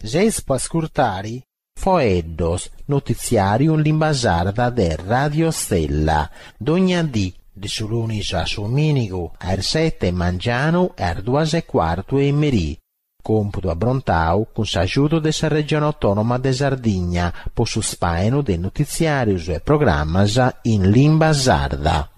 Geis può ascoltare Foeddos, notiziarium limba sarda de Radio Stella, d'ogni di sulunis a Sominigu, er 7 mangiano, er 2:15 e merì. Computo a Brontau con s'aiuto della regione autonoma de Sardigna, po su spaeno de notiziarius e programmas in limba sarda.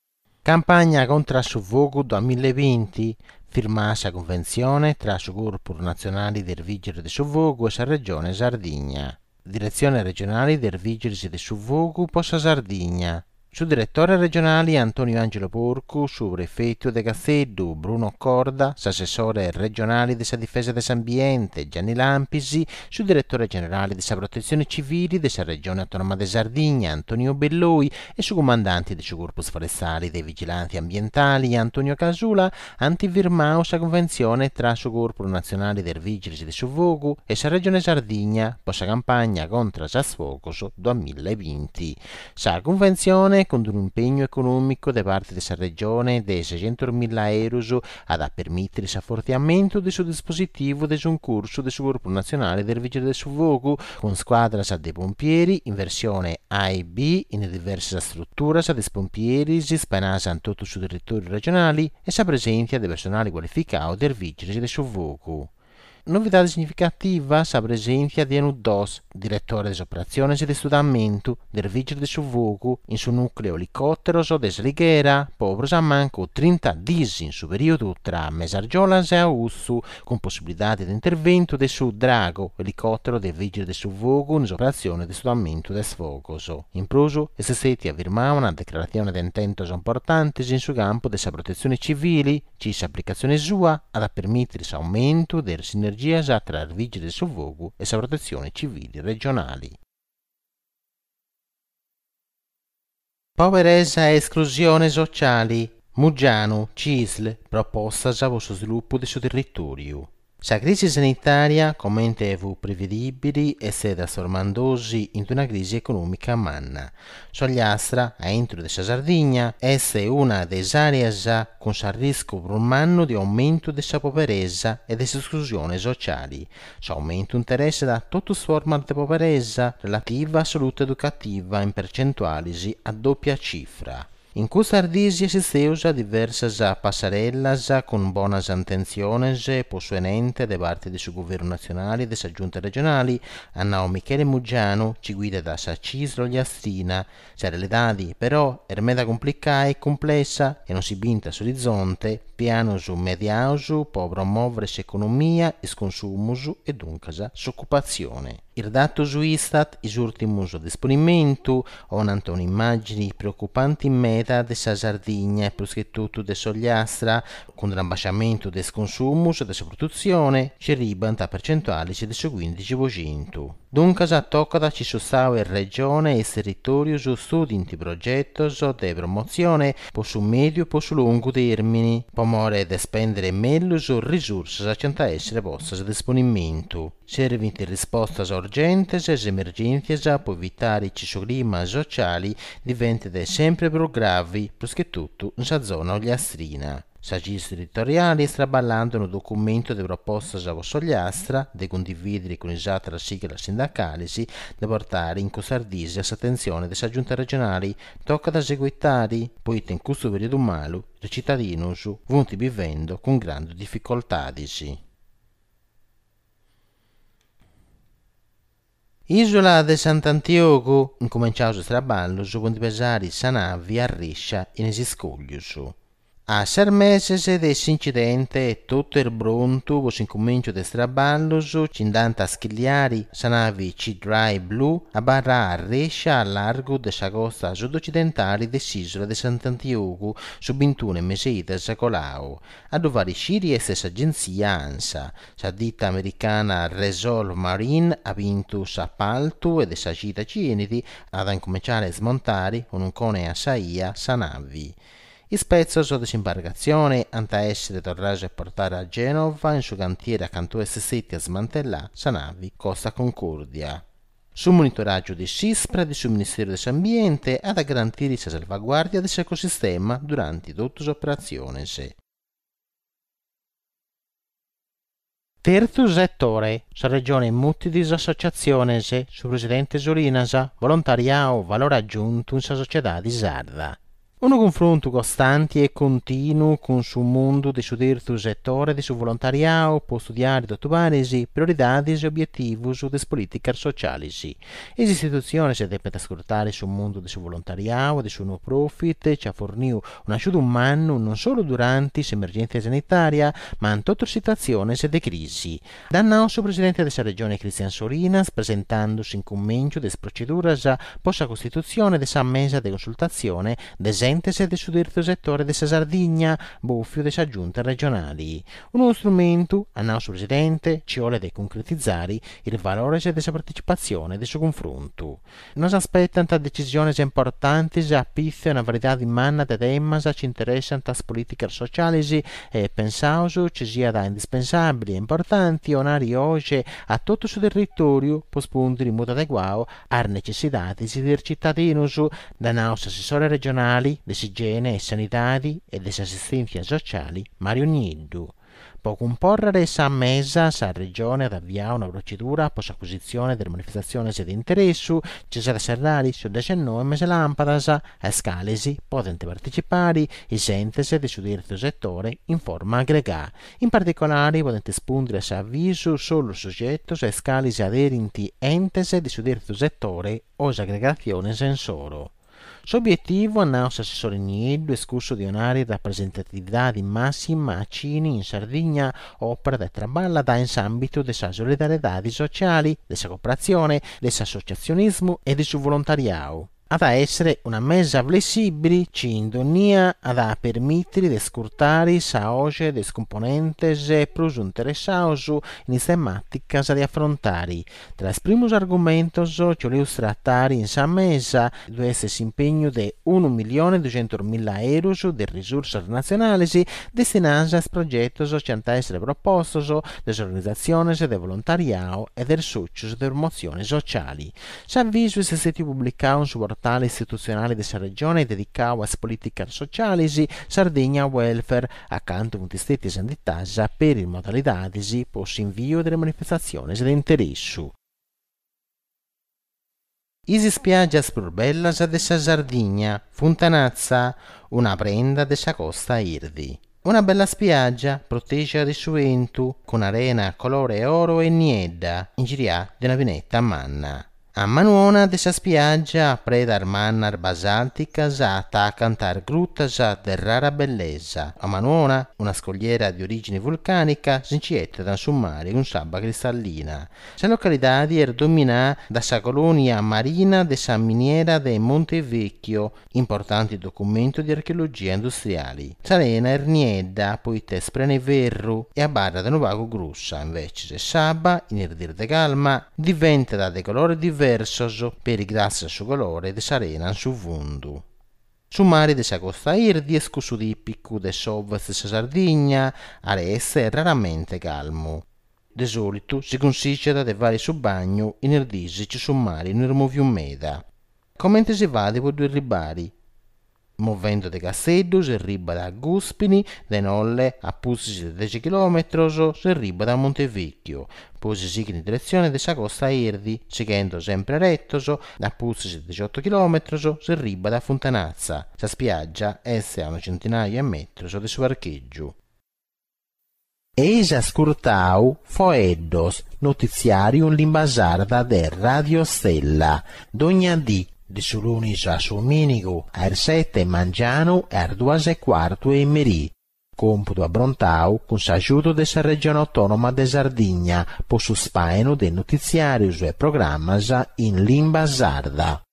Campagna contra su Vogu 2020, firmassa convenzione tra su gruppo nazionali del Vigili del Suvogu e la regione Sardigna. Direzione regionale del Vigili del Suvogu possa Sardigna. Su direttore regionale Antonio Angelo Porcu, su prefetto de Gazzedu Bruno Corda, assessore regionale della difesa dell'ambiente Gianni Lampisi, su direttore generale della protezione civile della regione autonoma de Sardigna Antonio Belloi e su comandanti del corpus forestali dei vigilanti ambientali Antonio Casula, antivirmao sa convenzione tra su corpo nazionale del vigili del Suvogu e sa regione Sardigna possa campagna contro Sasfocoso 2020. Sa convenzione con un impegno economico da parte della regione di 600.000 euro ad permettere il rafforzamento del suo dispositivo di un corso del suo gruppo nazionale del Vigili del Suvogu con squadra dei pompieri in versione A e B in diverse strutture dei pompieri spanate in tutto sul territorio regionale e sa presenza di personale qualificato del Vigili del Suvogu. Novità significativa sa presenza di Enudos, direttore delle operazioni di studiamento del Vigili del Suvogu in suo nucleo elicottero o desligera, povero a manco 30 disi in su periodo tra Mesargiolas e Aussu, con possibilità di intervento del suo drago, elicottero del Vigili del Suvogu in operazione di studiamento del sfogoso. In proso, e se seti affirmava una dichiarazione di intento importante in suo campo della protezione civile, ci sa applicazione sua ad permettere l'aumento delle sinergie tra il Vigili del Suvogu e la protezione civile regionali. Poverezza e esclusione sociali. Muggiano, CISL, proposta per lo sviluppo del suo territorio. La crisi sanitaria, come fu prevedibile, è stata trasformandosi in una crisi economica manna. Sogliastra, a entro della Sardegna, è una delle aree con il rischio per un anno di aumento della poverezza e dell'esclusione sociale. Aumento interesse da tutte le forme di poverezza relativa alla salute educativa in percentuali a doppia cifra. In questa ardisi esisteusa diverse passerellas con buone intenzioni possuenente da parte del suo governo nazionale e delle giunte regionali. Annao Michele Muggiano ci guida da Sacislo Gliastrina. La realtà però è meda complicata e complessa e non si binta sull'orizzonte piano su mediausu può promuovere l'economia, il consumo e dunque l'occupazione. Il dato su Istat, il ultimo disponimento, hanno un'immagine preoccupante in meta della Sardegna e più che tutto della Sogliastra, con l'abbassamento del consumo e della produzione, ci ribanta percentuali del 15%. Dunque tocca da ci sono in regione e territorio su studi in progetto di promozione per su medio e su lungo termine, per modo di spendere meglio su risorse che essere poste a disponimento. Servono risposte urgenti e emergenze per evitare che il clima sociale diventi sempre più grave, più che tutto nella zona ogliastrina. Sagis territoriali sta ballando un documento di proposta a Sogliastra, di condividere con i la sigla sindacale, di portare in Costardisi l'attenzione della giunta regionale, tocca da seguitare, poi in questo periodo malo, i cittadini vanno vivendo con grandi difficoltà. Isola de Sant'Antioco, incominciato il traballo con i pesari sanavi a Riscia in esiscoglius. A 6 mesi desse incidente tutto il pronto si incomincio del traballo cindanta a schigliari sanavi C-Dry Blu a barra a Rescia a largo della costa sud-occidentale dell'isola di Sant'Antioco su 21 mesi da Sacolao. A dove sciri e stessa agenzia ANSA, la ditta americana Resolve Marine ha vinto l'appalto ed essa cita Cieniti ad incominciare a smontare un cone a Saia sanavi. I spezzo di disimbarcazione anta essere tornati a portare a Genova in suo cantiere accanto a siti a smantellare sa navi Costa Concordia. Sul monitoraggio di SISPRA e sul Ministero dell'Ambiente ad garantire la salvaguardia dell'ecosistema durante tutte le operazioni. Terzo settore, sa regione multidis associaziones, su presidente Solinasa, volontariao valore aggiunto in sa società di sarda. Un confronto costante e continuo con su mondo de su terzo settore de su volontariao può studiare e ottubaresi prioridades e obiettivos des politicas socialis. Es istituzioni se devono ascoltare su mondo de su volontariao, de su no profit, ci ha fornito un aiuto umano non solo durante l'emergenza sanitaria, ma in tutte le situazioni de crisi. Da nostro presidente della regione Cristian Solinas, presentandosi in commento des proceduras posta costituzione dessa mesa de consultazione des entes del terzo settore della Sardegna, buffio delle aggiunte regionali. Uno strumento, a nostro presidente, ci vuole di concretizzare il valore della partecipazione e del suo confronto. Nos aspettano decisioni importanti a pizza una varietà di manna di temi che ci interessano le politiche sociali e pensiamo ci sia da indispensabile e importante onare oggi a tutto il suo territorio per rispondere in modo adeguato alle necessità dei cittadini. Da nostri assessori regionali dell'igiene e sanitari e dell'assistenza sociali Mario Niddu. Può comporre essa mesa sa regione ad avviare una procedura per l'acquisizione delle manifestazioni di interesse, ci sarà salari su 19 mesi lampadas, a scalesi potendo partecipare i entes del suo terzo settore in forma aggregata. In particolare potete espungere a avviso solo soggetto a scalesi aderenti entes del suo terzo settore o aggregazione sensoro. L'obiettivo è il nostro assessore Nieddu escurso di onari rappresentatività di massima a Cini in Sardegna, opera da traballa da in ambito della solidarietà sociali, della cooperazione, dell'associazionismo e del suo volontariato. Ad essere una mesa flessibile, ci indonia ad permettere di scrutare sa oggi des componentes plus interessados in tematicas di affrontare. Tra i primi argomenti che voglio trattare in sa mesa deve essere l'impegno di 1.200.000 euro di risorse nazionali destinate a progetti che hanno essere proposti dalle organizzazioni di volontariato e dai soci di promozione sociali. S'avviso è stato pubblicato su portale istituzionale della regione dedicato alle politiche sociali Sardegna Welfare, accanto a stati sanitari per le modalità per l'invio delle manifestazioni di interesse. Isi spiaggias più belle della Sardegna, Fontanazza, una prenda della costa Irdi. Una bella spiaggia protesa di vento, con arena colore oro e niedda, in giria di una vinetta a manna. A manuona dessa spiaggia, preda armannar basalticas, attaccantar gruttas de rara bellezza. A manuona, una scogliera di origine vulcanica, s'incietta da un mare con sabbia cristallina. La località è dominata da sa colonia marina de sa miniera de Montevecchio, importante documento di archeologia industriali. Salena erniedda, poi te sprene verru e a barra da nuovo grussa, invece se sabbia, in erdir de calma, diventa da de colore diverso per i grassi su colore de sarena su vundu. Su mare de sa costa Irdi è scusso tipico de sovest de sa Sardegna, aresse è raramente calmo. De solito si consiste da vari subbagno in erdisici su mare in ermovio umeda. Come si va di due ribari? Movendo de Casseddu si arriba da Guspini, de Nolle a Puzzi di 10 km, si arriba da Montevecchio, poi si sigue in direzione della costa Irdi, seguendo sempre retto, da Puzzi di 18 km, si arriba da Fontanazza. La spiaggia è a una centinaia di metri di suo parcheggio. Eis ascoltau Foeddos, notiziarium limbasarda de Radio Stella, d'ogna dì, di su lunis a su minigu, ar 7 mangiano e ar 2:15 e merì. Computo a Brontau con s'aiuto della regione autonoma de Sardegna, po su spaeno de notiziarius e programmas in lingua sarda.